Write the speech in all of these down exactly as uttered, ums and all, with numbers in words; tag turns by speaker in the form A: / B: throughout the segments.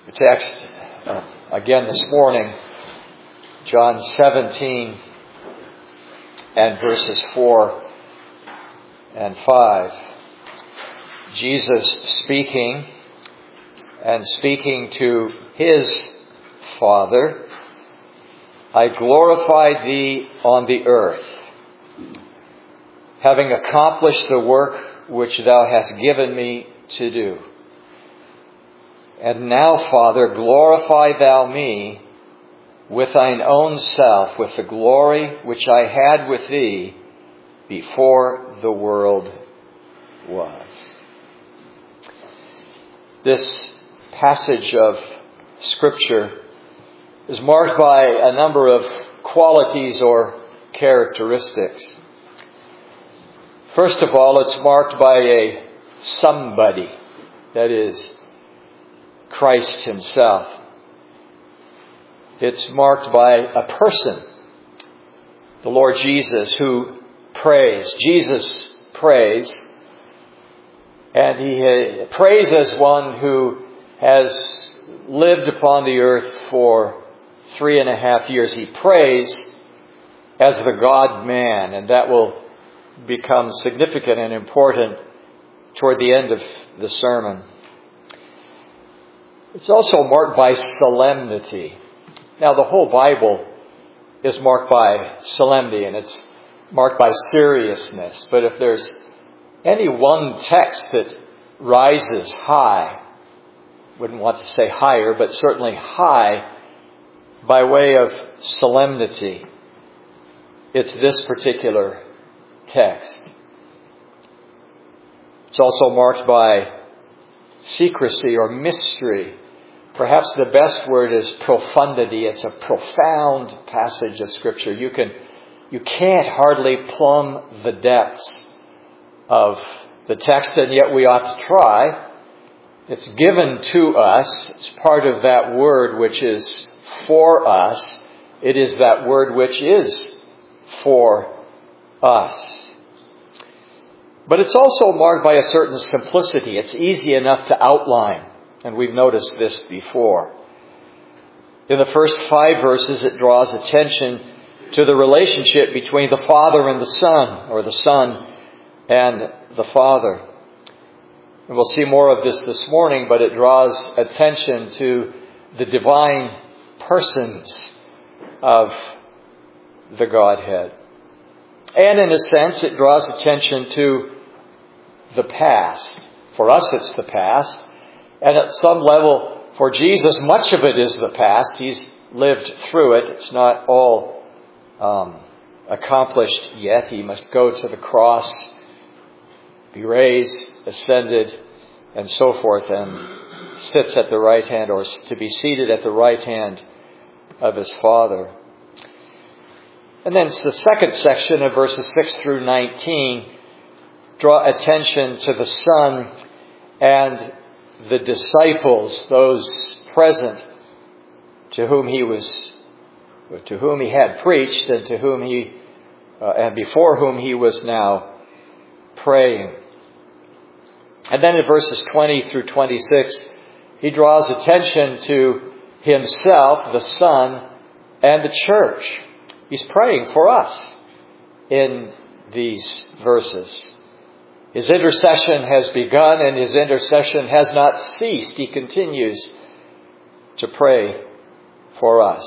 A: The text, uh, again this morning, John seventeen and verses four and five. Jesus speaking and speaking to his Father, I glorified thee on the earth, having accomplished the work which thou hast given me to do. And now, Father, glorify thou me with thine own self, with the glory which I had with thee before the world was. This passage of Scripture is marked by a number of qualities or characteristics. First of all, it's marked by a somebody, that is, Christ himself. It's marked by a person, the Lord Jesus, who prays. Jesus prays, and he prays as one who has lived upon the earth for three and a half years. He prays as the God-man, and that will become significant and important toward the end of the sermon. It's also marked by solemnity. Now, the whole Bible is marked by solemnity, and it's marked by seriousness. But if there's any one text that rises high, wouldn't want to say higher, but certainly high by way of solemnity, it's this particular text. It's also marked by secrecy or mystery. Perhaps the best word is profundity. It's a profound passage of Scripture. You can, you can't hardly plumb the depths of the text, and yet we ought to try. It's given to us. It's part of that word which is for us. It is that word which is for us. But it's also marked by a certain simplicity. It's easy enough to outline, and we've noticed this before. In the first five verses, it draws attention to the relationship between the Father and the Son, or the Son and the Father. And we'll see more of this this morning, but it draws attention to the divine persons of the Godhead. And in a sense, it draws attention to the past. For us, it's the past. And at some level, for Jesus, much of it is the past. He's lived through it. It's not all um, accomplished yet. He must go to the cross, be raised, ascended, and so forth, and sits at the right hand, or to be seated at the right hand of his Father. And then the second section of verses six through nineteen draw attention to the Son and the disciples, those present to whom he was, to whom he had preached, and to whom he, uh, and before whom he was now praying. And then in verses twenty through twenty-six, he draws attention to himself, the Son, and the church. He's praying for us in these verses. His intercession has begun, and his intercession has not ceased. He continues to pray for us.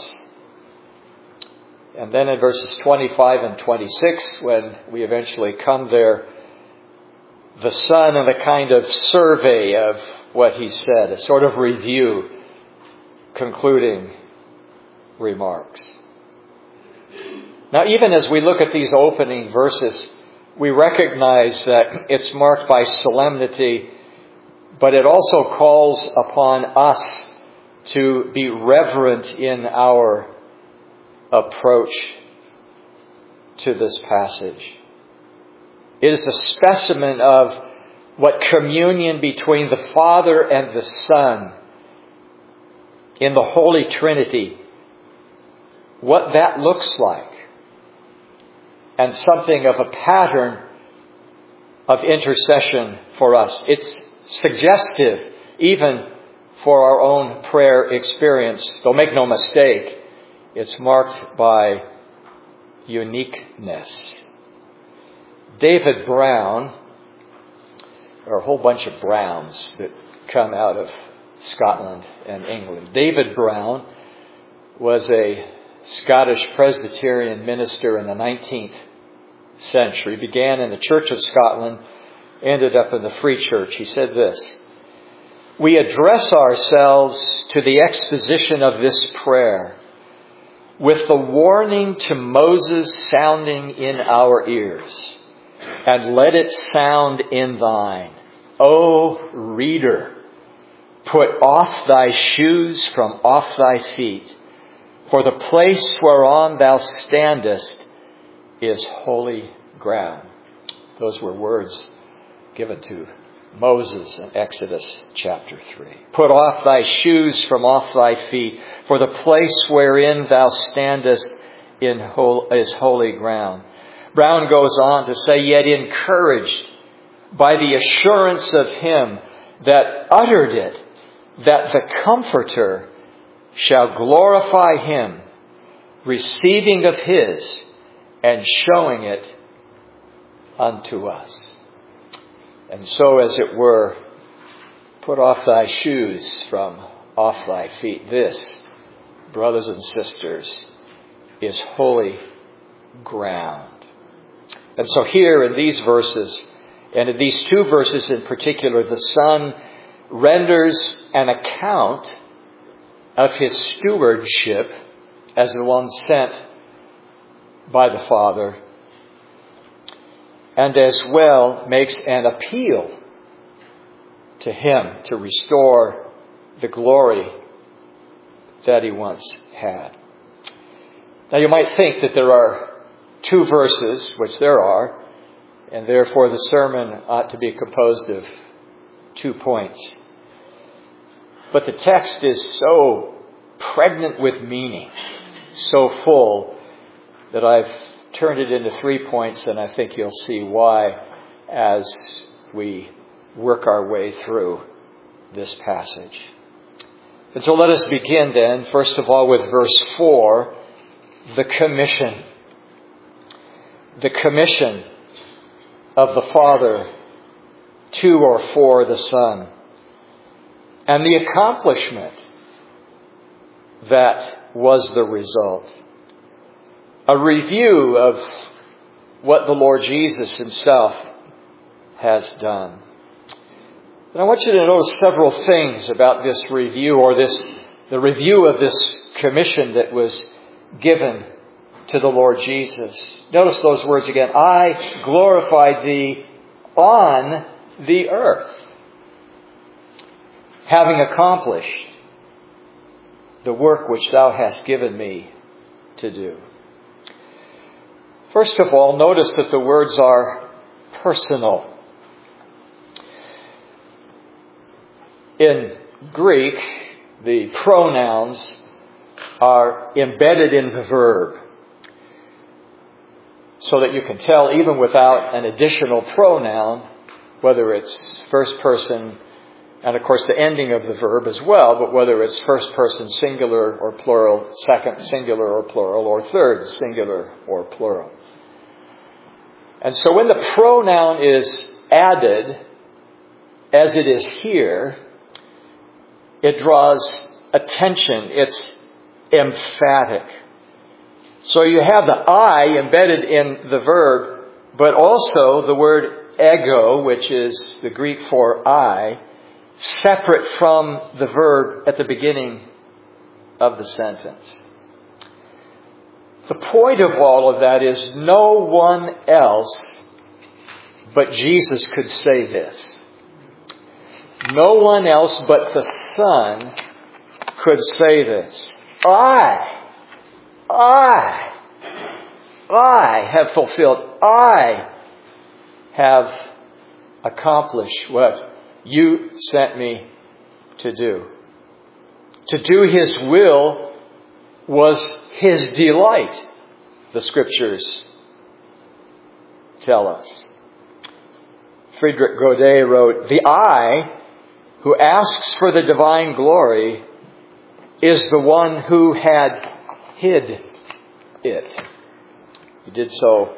A: And then in verses twenty-five and twenty-six, when we eventually come there, the Son and a kind of survey of what he said, a sort of review, concluding remarks. Now, even as we look at these opening verses, we recognize that it's marked by solemnity, but it also calls upon us to be reverent in our approach to this passage. It is a specimen of what communion between the Father and the Son in the Holy Trinity, what that looks like. And something of a pattern of intercession for us. It's suggestive even for our own prayer experience. Though make no mistake, it's marked by uniqueness. David Brown, there are a whole bunch of Browns that come out of Scotland and England. David Brown was a Scottish Presbyterian minister in the nineteenth century, began in the Church of Scotland, ended up in the Free Church. He said this: "We address ourselves to the exposition of this prayer with the warning to Moses sounding in our ears, and let it sound in thine. O reader, put off thy shoes from off thy feet, for the place whereon thou standest is holy ground." Those were words given to Moses in Exodus chapter three. "Put off thy shoes from off thy feet, for the place wherein thou standest in hol- is holy ground." Brown goes on to say, "Yet encouraged by the assurance of him that uttered it, that the Comforter shall glorify him, receiving of his and showing it unto us." And so, as it were, put off thy shoes from off thy feet. This, brothers and sisters, is holy ground. And so here in these verses, and in these two verses in particular, the Son renders an account of his stewardship as the one sent by the Father, and as well makes an appeal to him to restore the glory that he once had. Now you might think that there are two verses, which there are, and therefore the sermon ought to be composed of two points. But the text is so pregnant with meaning, so full, that I've turned it into three points, and I think you'll see why as we work our way through this passage. And so let us begin then, first of all, with verse four, the commission. The commission of the Father to or for the Son. And the accomplishment that was the result. A review of what the Lord Jesus himself has done. And I want you to notice several things about this review, or this the review of this commission that was given to the Lord Jesus. Notice those words again. "I glorified thee on the earth, having accomplished the work which thou hast given me to do." First of all, notice that the words are personal. In Greek, the pronouns are embedded in the verb, so that you can tell even without an additional pronoun, whether it's first person, and of course the ending of the verb as well, but whether it's first person singular or plural, second singular or plural, or third singular or plural. And so when the pronoun is added, as it is here, it draws attention. It's emphatic. So you have the I embedded in the verb, but also the word ego, which is the Greek for I, separate from the verb at the beginning of the sentence. The point of all of that is no one else but Jesus could say this. No one else but the Son could say this. I, I, I have fulfilled, I have accomplished what you sent me to do. To do His will was His delight, the Scriptures tell us. Friedrich Godet wrote, "The I who asks for the divine glory is the one who had hid it. He did so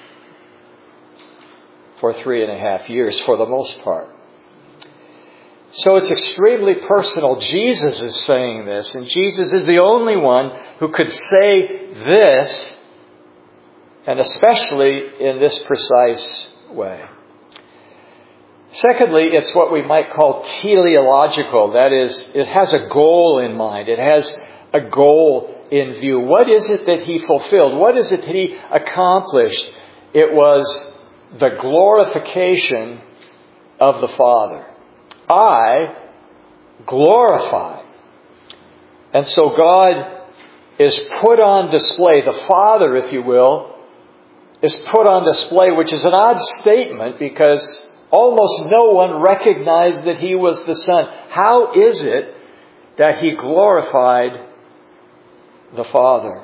A: for three and a half years, for the most part. So it's extremely personal. Jesus is saying this, and Jesus is the only one who could say this, and especially in this precise way. Secondly, it's what we might call teleological. That is, it has a goal in mind. It has a goal in view. What is it that he fulfilled? What is it that he accomplished? It was the glorification of the Father. I glorify. And so God is put on display. The Father, if you will, is put on display, which is an odd statement because almost no one recognized that he was the Son. How is it that he glorified the Father?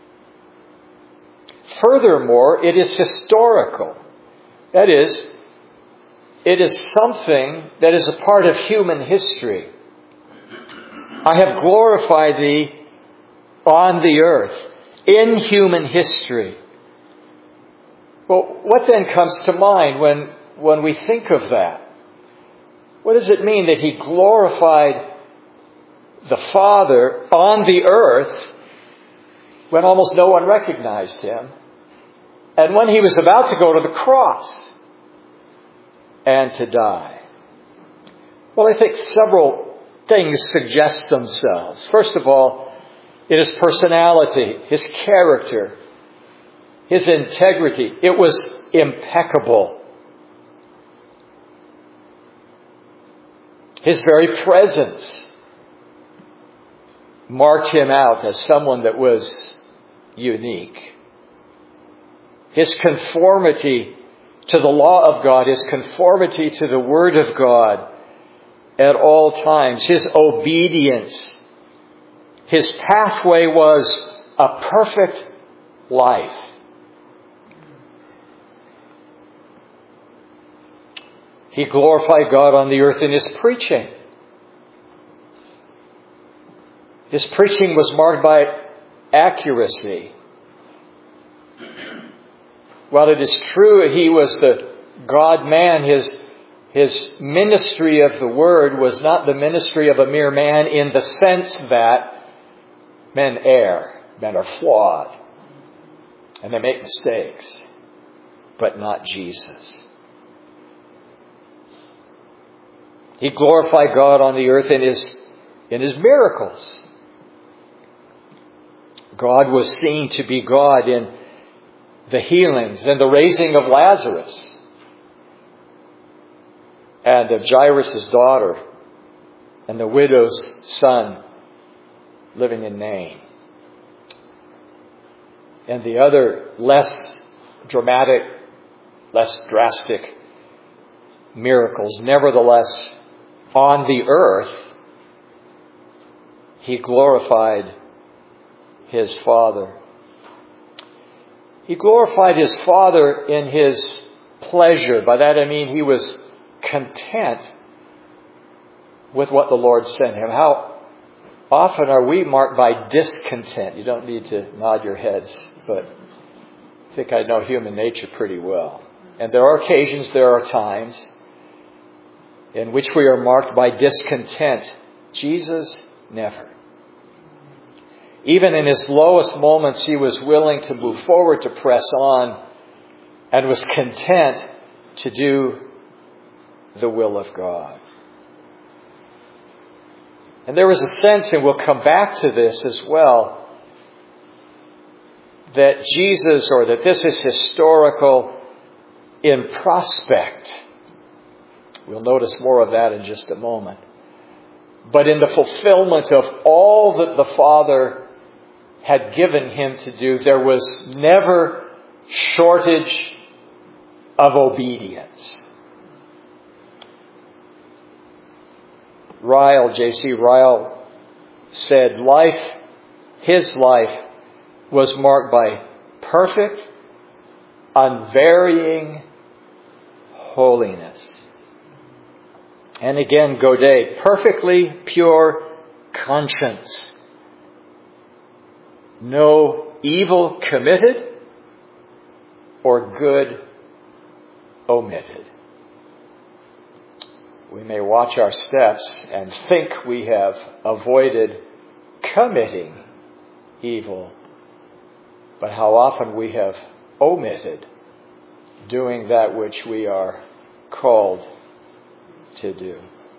A: Furthermore, it is historical. That is, it is something that is a part of human history. I have glorified thee on the earth, in human history. Well, what then comes to mind when, when we think of that? What does it mean that he glorified the Father on the earth when almost no one recognized him, and when he was about to go to the cross and to die? Well, I think several things suggest themselves. First of all, it is personality, his character, his integrity. It was impeccable. His very presence marked him out as someone that was unique. His conformity to the law of God, his conformity to the Word of God at all times, his obedience. His pathway was a perfect life. He glorified God on the earth in his preaching. His preaching was marked by accuracy. While it is true he was the God-man, his, his ministry of the Word was not the ministry of a mere man in the sense that men err, men are flawed, and they make mistakes, but not Jesus. He glorified God on the earth in his, in his miracles. God was seen to be God in the healings and the raising of Lazarus and of Jairus' daughter and the widow's son living in Nain. And the other less dramatic, less drastic miracles. Nevertheless, on the earth, he glorified his Father. He glorified his Father in his pleasure. By that I mean he was content with what the Lord sent him. How often are we marked by discontent? You don't need to nod your heads, but I think I know human nature pretty well. And there are occasions, there are times in which we are marked by discontent. Jesus, never. Even in his lowest moments, he was willing to move forward, to press on, and was content to do the will of God. And there was a sense, and we'll come back to this as well, that Jesus, or that this is historical in prospect. We'll notice more of that in just a moment. But in the fulfillment of all that the Father had given him to do, there was never shortage of obedience. Ryle, J C Ryle, said life, his life, was marked by perfect, unvarying holiness. And again, Godet, perfectly pure conscience. No evil committed or good omitted. We may watch our steps and think we have avoided committing evil, but how often we have omitted doing that which we are called to do.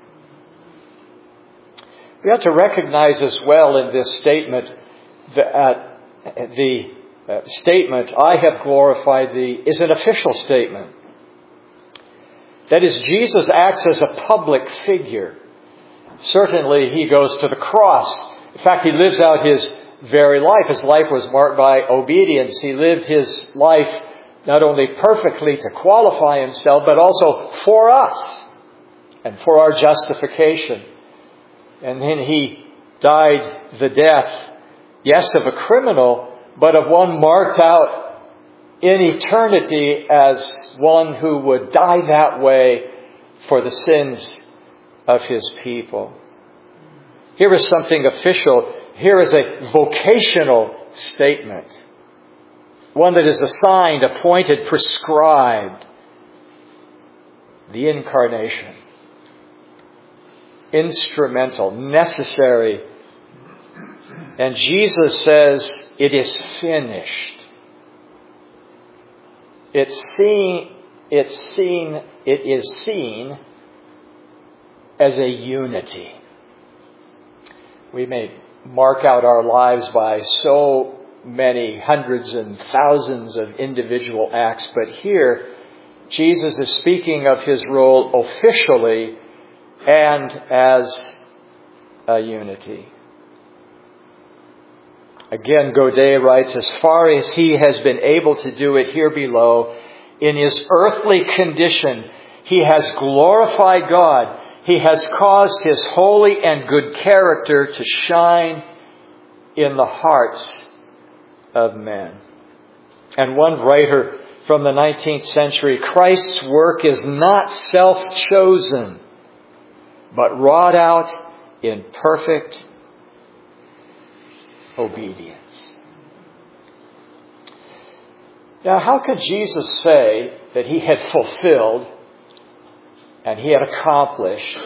A: We have to recognize as well in this statement that the statement, I have glorified thee, is an official statement. That is, Jesus acts as a public figure. Certainly he goes to the cross. In fact, he lives out his very life. His life was marked by obedience. He lived his life not only perfectly to qualify himself, but also for us and for our justification. And then he died the death, yes, of a criminal, but of one marked out in eternity as one who would die that way for the sins of his people. Here is something official. Here is a vocational statement. One that is assigned, appointed, prescribed. The incarnation. Instrumental, necessary. And Jesus says, it is finished. It's seen, it's seen, it is seen as a unity. We may mark out our lives by so many hundreds and thousands of individual acts, but here Jesus is speaking of his role officially and as a unity. Again, Godet writes, as far as he has been able to do it here below, in his earthly condition, he has glorified God. He has caused his holy and good character to shine in the hearts of men. And one writer from the nineteenth century, Christ's work is not self-chosen, but wrought out in perfect obedience. Now, how could Jesus say that he had fulfilled and he had accomplished,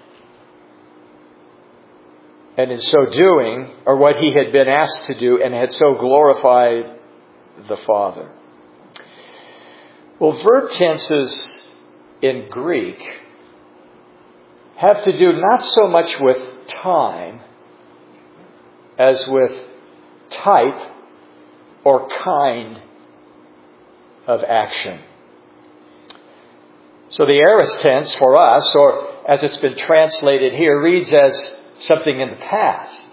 A: and in so doing, or what he had been asked to do, and had so glorified the Father? Well, verb tenses in Greek have to do not so much with time as with type or kind of action. So the aorist tense for us, or as it's been translated here, reads as something in the past.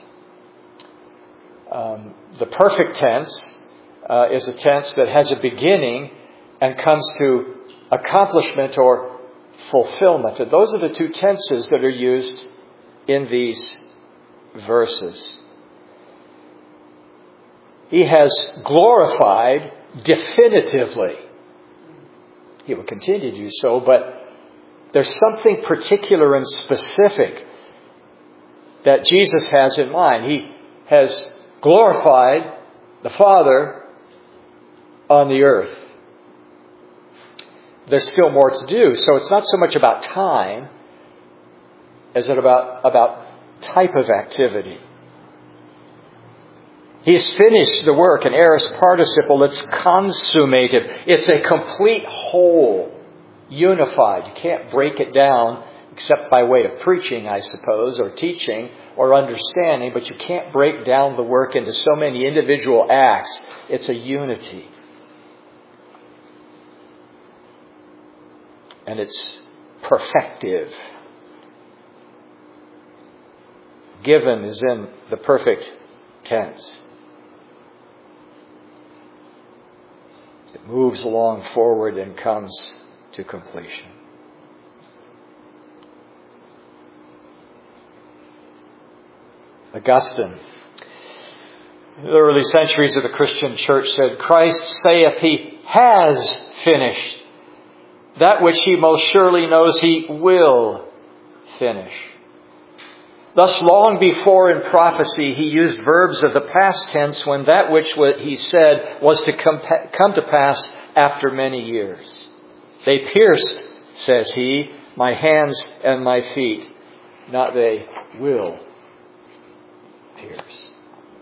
A: Um, the perfect tense uh, is a tense that has a beginning and comes to accomplishment or fulfillment. And those are the two tenses that are used in these verses. He has glorified definitively. He will continue to do so, but there's something particular and specific that Jesus has in mind. He has glorified the Father on the earth. There's still more to do. So it's not so much about time as it about, about type of activity. He's finished the work, an aorist participle. It's consummated. It's a complete whole, unified. You can't break it down except by way of preaching, I suppose, or teaching, or understanding. But you can't break down the work into so many individual acts. It's a unity. And it's perfective. Given is in the perfect tense. It moves along forward and comes to completion. Augustine, in the early centuries of the Christian church, said, Christ saith he has finished that which he most surely knows he will finish. Thus, long before in prophecy, he used verbs of the past tense when that which he said was to come, come to pass after many years. They pierced, says he, my hands and my feet. Not they will pierce.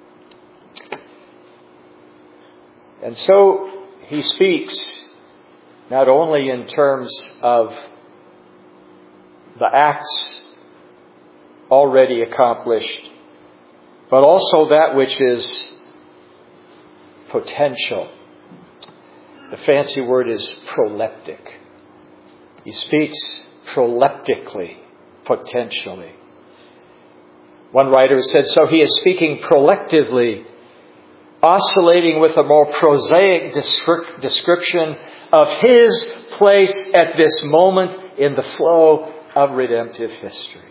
A: And so he speaks not only in terms of the acts already accomplished, but also that which is potential. The fancy word is proleptic. He speaks proleptically, potentially. One writer said, so he is speaking prolectively, oscillating with a more prosaic descri- description of his place at this moment in the flow of redemptive history.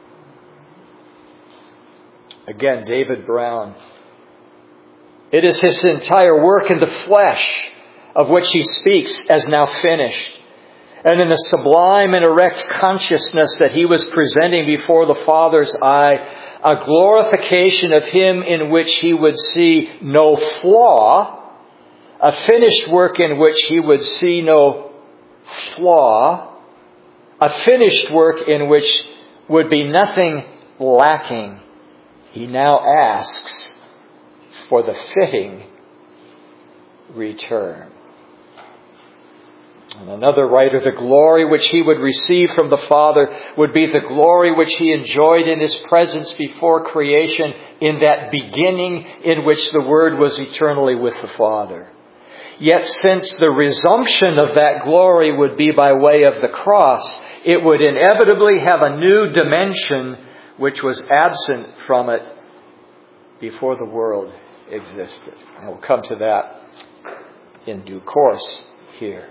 A: Again, David Brown. It is his entire work in the flesh of which he speaks as now finished. And in the sublime and erect consciousness that he was presenting before the Father's eye, a glorification of him in which he would see no flaw, a finished work in which he would see no flaw, a finished work in which would be nothing lacking. He now asks for the fitting return. And another writer, the glory which he would receive from the Father would be the glory which he enjoyed in his presence before creation, in that beginning in which the Word was eternally with the Father. Yet since the resumption of that glory would be by way of the cross, it would inevitably have a new dimension which was absent from it before the world existed. And we'll come to that in due course here.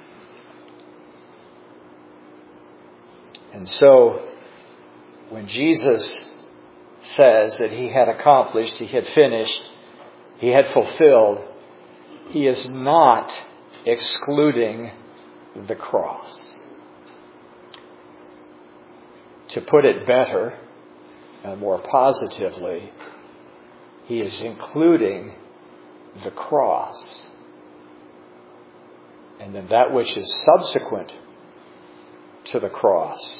A: And so, when Jesus says that he had accomplished, he had finished, he had fulfilled, he is not excluding the cross. To put it better and more positively, he is including the cross. And then that which is subsequent to the cross.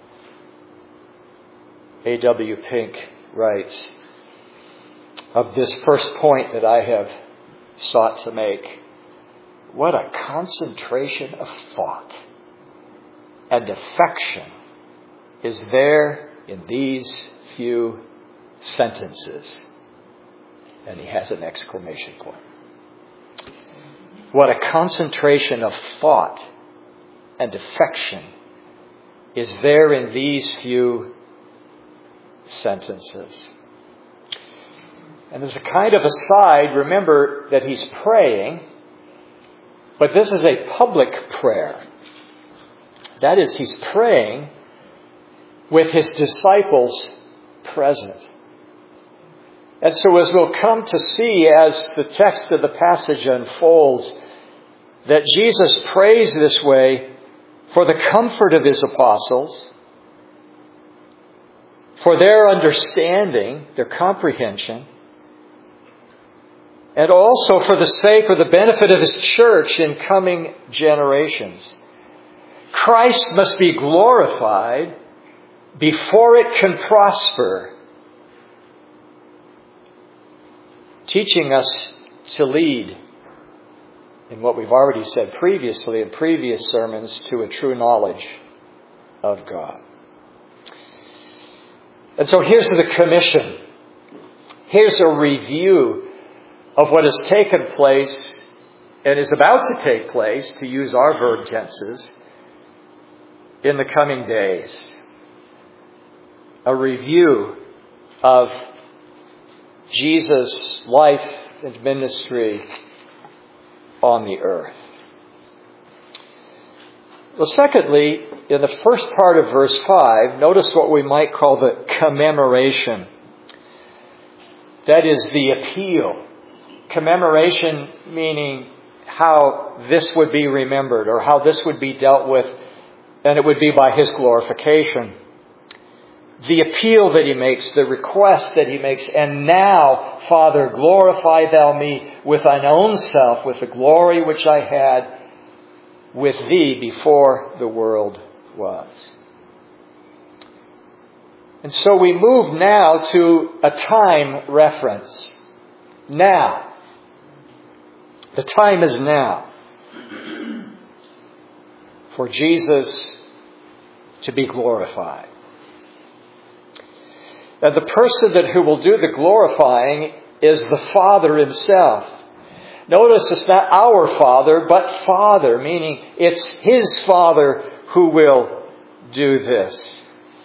A: A W Pink writes of this first point that I have sought to make, what a concentration of thought and affection is there in these few sentences. And he has an exclamation point. What a concentration of thought and affection is there in these few sentences. And as a kind of aside, remember that he's praying, but this is a public prayer. That is, he's praying with his disciples present. And so as we'll come to see as the text of the passage unfolds, that Jesus prays this way for the comfort of his apostles, for their understanding, their comprehension, and also for the sake or the benefit of his church in coming generations. Christ must be glorified before it can prosper, teaching us to lead in what we've already said previously in previous sermons to a true knowledge of God. And so here's the commission. Here's a review of what has taken place and is about to take place, to use our verb tenses, in the coming days. A review of Jesus' life and ministry on the earth. Well, secondly, in the first part of verse five, notice what we might call the commemoration. That is the appeal. Commemoration meaning how this would be remembered or how this would be dealt with, and it would be by his glorification. the appeal that he makes, the request that he makes. And now, Father, glorify thou me with thine own self, with the glory which I had with thee before the world was. And so we move now to a time reference. Now. The time is now for Jesus to be glorified. Now the person that who will do the glorifying is the Father himself. Notice it's not our Father, but Father, meaning it's his Father who will do this.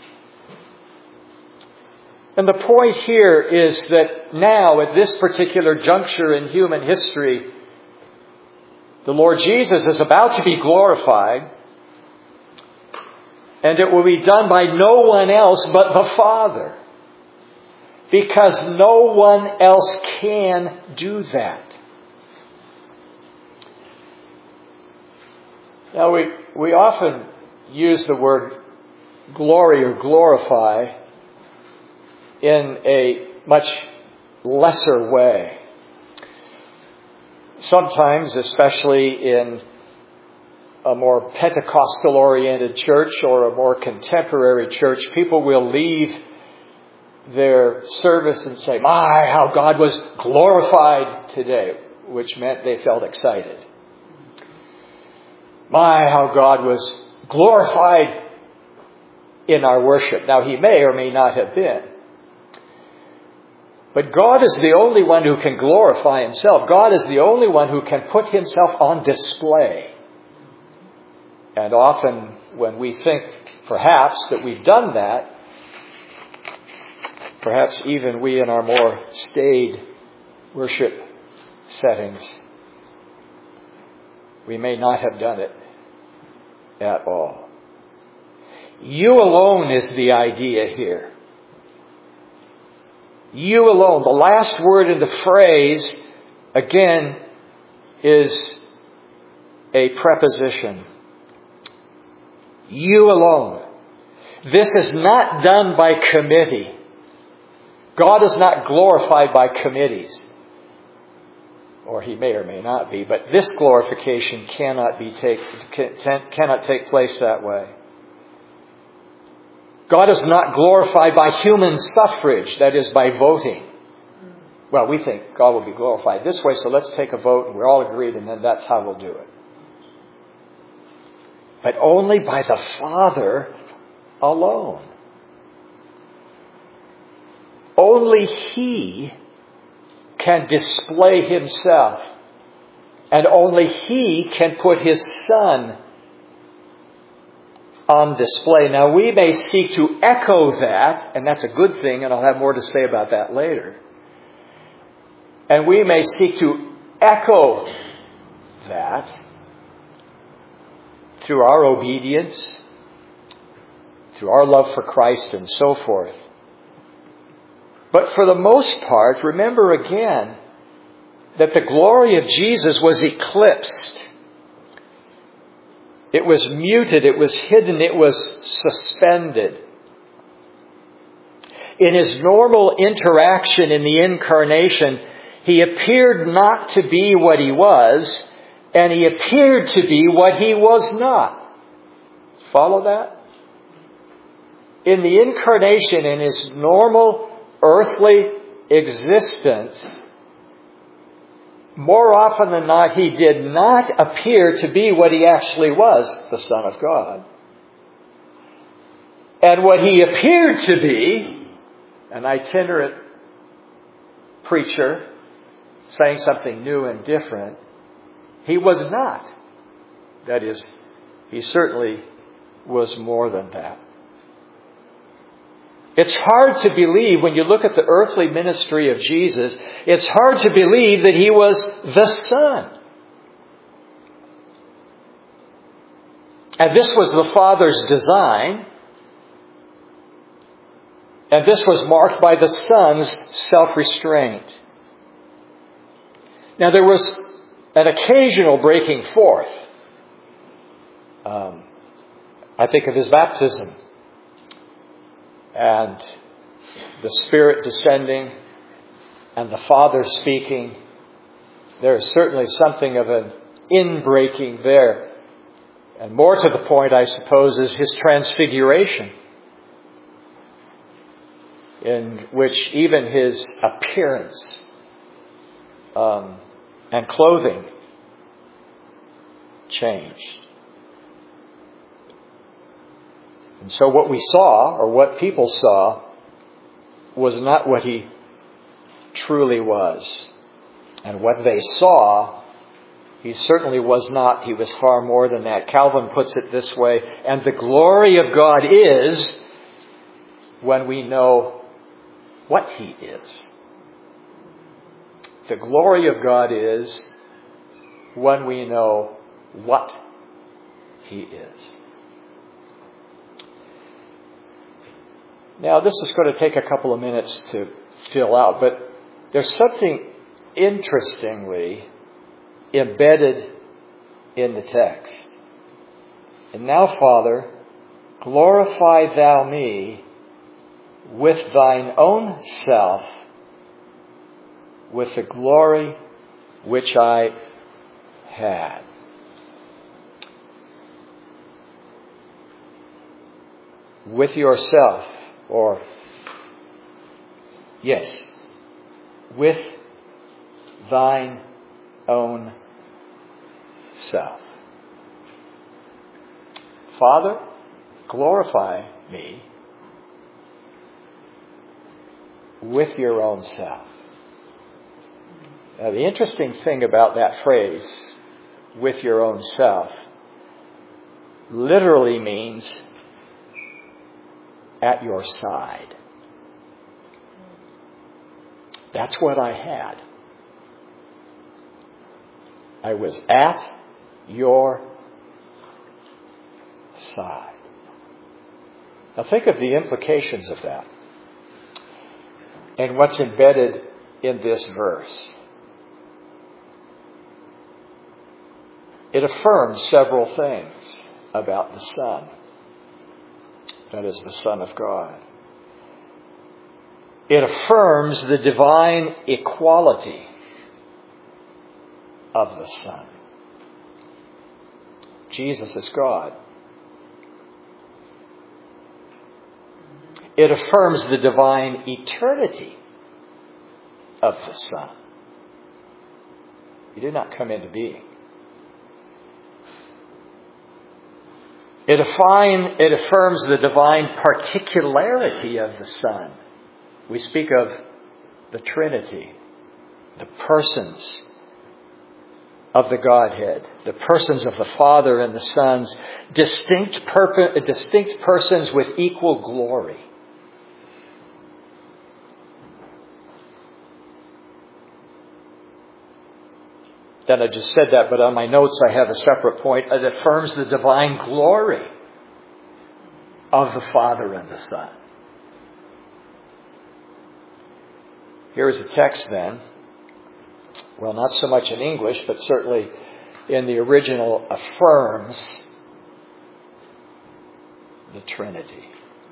A: And the point here is that now, at this particular juncture in human history, the Lord Jesus is about to be glorified, and it will be done by no one else but the Father, because no one else can do that. Now, we, we often use the word glory or glorify in a much lesser way. Sometimes, especially in a more Pentecostal-oriented church or a more contemporary church, people will leave their service and say, "My, how God was glorified today," which meant they felt excited. "My, how God was glorified in our worship." Now, He may or may not have been. But God is the only one who can glorify Himself. God is the only one who can put Himself on display. And often when we think perhaps that we've done that, perhaps even we in our more staid worship settings, we may not have done it at all. You alone is the idea here. You alone. The last word in the phrase, again, is a preposition. You alone. This is not done by committee. God is not glorified by committees. Or He may or may not be. But this glorification cannot be take, cannot take place that way. God is not glorified by human suffrage, that is, by voting. Well, we think God will be glorified this way, so let's take a vote and we're all agreed, and then that's how we'll do it. But only by the Father alone. Only He can display Himself, and only He can put His Son on display. Now, we may seek to echo that, and that's a good thing, and I'll have more to say about that later. And we may seek to echo that through our obedience, through our love for Christ, and so forth. But for the most part, remember again that the glory of Jesus was eclipsed. It was muted, it was hidden, it was suspended. In His normal interaction in the incarnation, He appeared not to be what He was, and He appeared to be what He was not. Follow that? In the incarnation, in His normal earthly existence, more often than not, He did not appear to be what He actually was, the Son of God. And what He appeared to be, an itinerant preacher saying something new and different, He was not. That is, He certainly was more than that. It's hard to believe, when you look at the earthly ministry of Jesus, it's hard to believe that He was the Son. And this was the Father's design. And this was marked by the Son's self-restraint. Now, there was an occasional breaking forth. Um, I think of His baptism. and the Spirit descending and the Father speaking, there is certainly something of an inbreaking there. And more to the point, I suppose, is His transfiguration, in which even His appearance um, and clothing changed. And so what we saw, or what people saw, was not what He truly was. And what they saw, He certainly was not. He was far more than that. Calvin puts it this way, and the glory of God is when we know what He is. The glory of God is when we know what He is. Now, this is going to take a couple of minutes to fill out, but there's something interestingly embedded in the text. And now, Father, glorify Thou me with Thine own self, with the glory which I had. With yourself, or, yes, with Thine own self. Father, glorify me with your own self. Now, the interesting thing about that phrase, with your own self, literally means at your side. That's what I had. I was at your side. Now think of the implications of that and what's embedded in this verse. It affirms several things about the Son. That is the Son of God. It affirms the divine equality of the Son. Jesus is God. It affirms the divine eternity of the Son. He did not come into being. It, affine, it affirms the divine particularity of the Son. We speak of the Trinity, the persons of the Godhead, the persons of the Father and the Sons, distinct, purpo- distinct persons with equal glory. Then I just said that, but on my notes I have a separate point. It affirms the divine glory of the Father and the Son. Here is a text then. Well, not so much in English, but certainly in the original affirms the Trinity.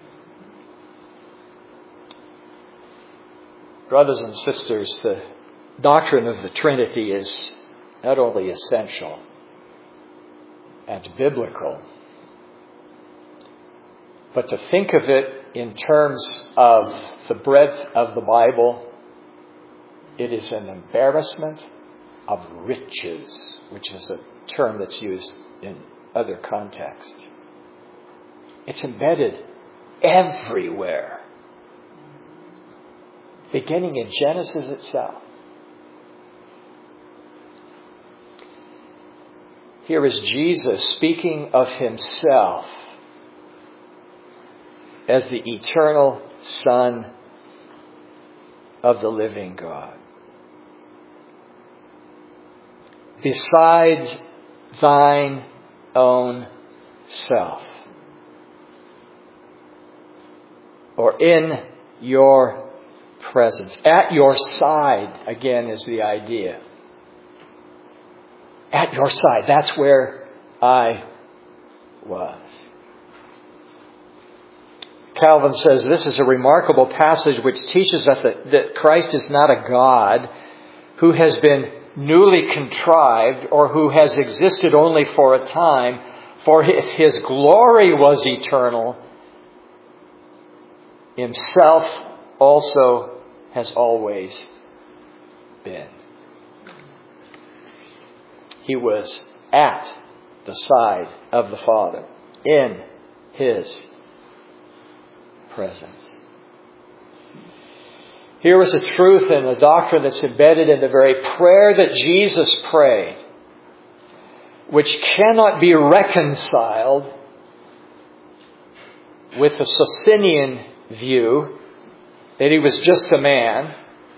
A: Brothers and sisters, the doctrine of the Trinity is not only essential and biblical, but to think of it in terms of the breadth of the Bible, it is an embarrassment of riches, which is a term that's used in other contexts. It's embedded everywhere, beginning in Genesis itself. Here is Jesus speaking of Himself as the eternal Son of the living God. Besides thine own self, or in your presence, at your side, again, is the idea. At your side, that's where I was. Calvin says this is a remarkable passage which teaches us that, that Christ is not a God who has been newly contrived or who has existed only for a time. For if His glory was eternal, Himself also has always been. He was at the side of the Father in His presence. Here is a truth and a doctrine that's embedded in the very prayer that Jesus prayed, which cannot be reconciled with the Socinian view that He was just a man.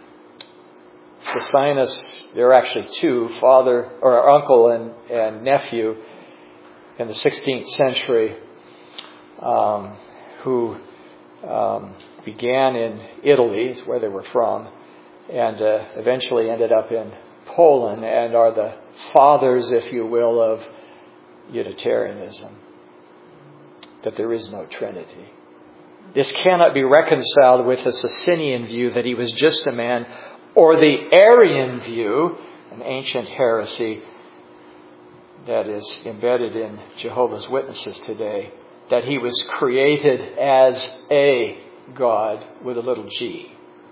A: Socinus, there are actually two, father or uncle and, and nephew in the sixteenth century, um, who um, began in Italy, is where they were from, and uh, eventually ended up in Poland, and are the fathers, if you will, of Unitarianism, that there is no Trinity. This cannot be reconciled with the Socinian view that He was just a man, or the Arian view, an ancient heresy that is embedded in Jehovah's Witnesses today, that He was created as a God with a little g.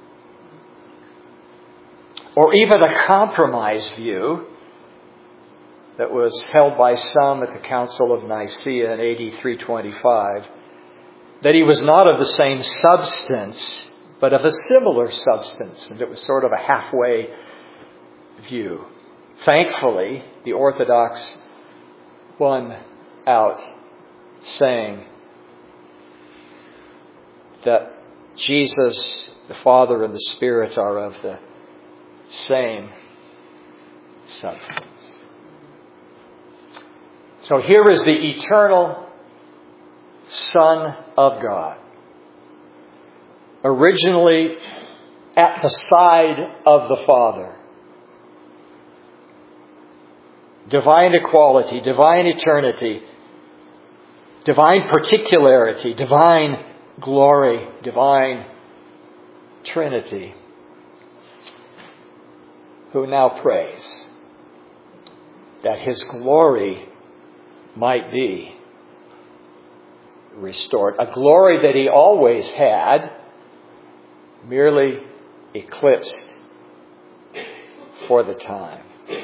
A: Or even a compromise view that was held by some at the Council of Nicaea in A D three twenty-five, that He was not of the same substance, but of a similar substance. And it was sort of a halfway view. Thankfully, the Orthodox won out, saying that Jesus, the Father, and the Spirit are of the same substance. So here is the eternal Son of God, originally at the side of the Father. Divine equality, divine eternity, divine particularity, divine glory, divine Trinity, who now prays that His glory might be restored. A glory that He always had, merely eclipsed for the time.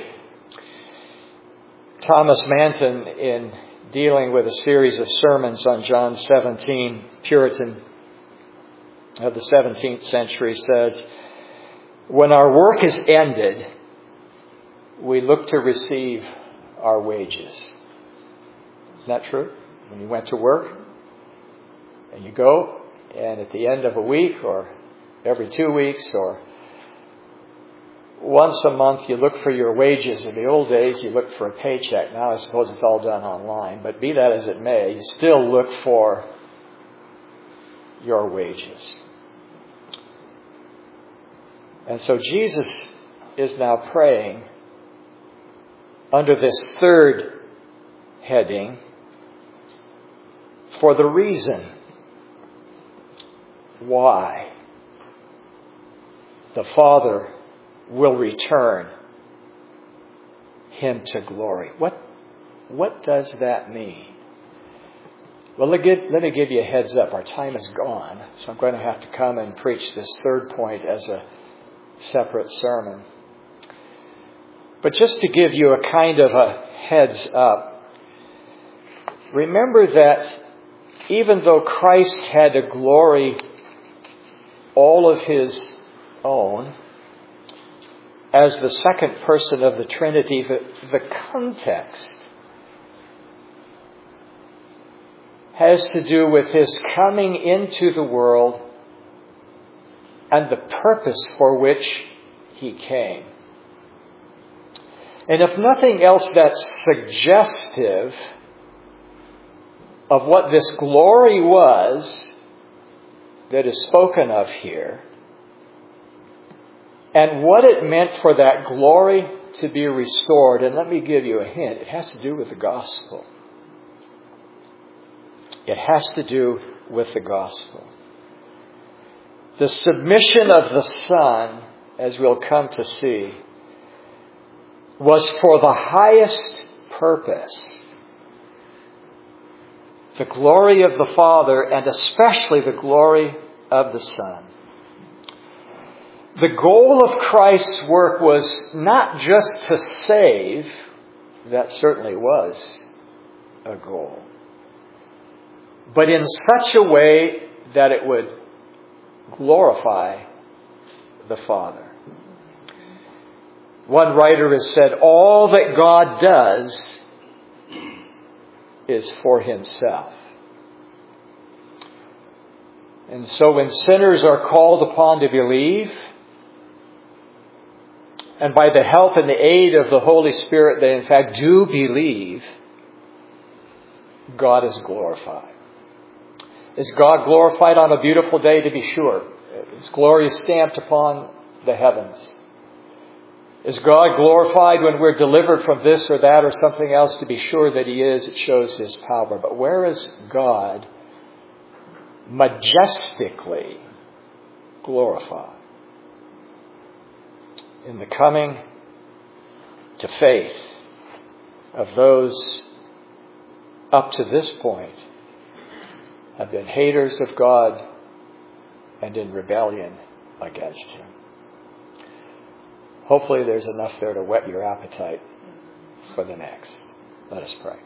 A: Thomas Manton, in dealing with a series of sermons on John seventeen, Puritan of the seventeenth century, says, when our work is ended, we look to receive our wages. Isn't that true? When you went to work and you go, and at the end of a week or every two weeks or once a month you look for your wages. In the old days you looked for a paycheck. Now I suppose it's all done online. But be that as it may, you still look for your wages. And so Jesus is now praying under this third heading for the reason why the Father will return Him to glory. What, what does that mean? Well, let, get, let me give you a heads up. Our time is gone, so I'm going to have to come and preach this third point as a separate sermon. But just to give you a kind of a heads up, remember that even though Christ had a glory all of His own, as the second person of the Trinity, the, the context has to do with His coming into the world and the purpose for which He came. And if nothing else, that's suggestive of what this glory was that is spoken of here, and what it meant for that glory to be restored. And let me give you a hint. It has to do with the gospel. It has to do with the gospel. The submission of the Son, as we'll come to see, was for the highest purpose. The glory of the Father, and especially the glory of the Son. The goal of Christ's work was not just to save, that certainly was a goal, but in such a way that it would glorify the Father. One writer has said, all that God does is for Himself. And so when sinners are called upon to believe, and by the help and the aid of the Holy Spirit, they in fact do believe, God is glorified. Is God glorified on a beautiful day? To be sure. His glory is stamped upon the heavens. Is God glorified when we're delivered from this or that or something else? To be sure that He is. It shows His power. But where is God majestically glorified? In the coming to faith of those up to this point have been haters of God and in rebellion against Him. Hopefully there's enough there to whet your appetite for the next. Let us pray.